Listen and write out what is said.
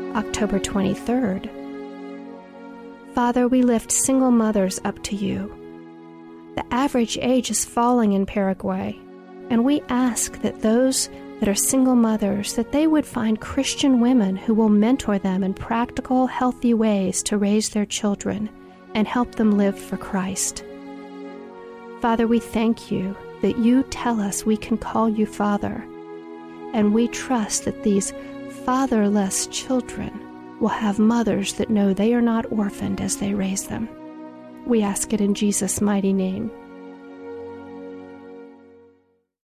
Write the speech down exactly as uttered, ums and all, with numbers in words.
October twenty-third. Father, we lift single mothers up to you. The average age is falling in Paraguay, and we ask that those that are single mothers, that they would find Christian women who will mentor them in practical, healthy ways to raise their children and help them live for Christ. Father, we thank you that you tell us we can call you Father, and we trust that these fatherless children will have mothers that know they are not orphaned as they raise them. We ask it in Jesus' mighty name.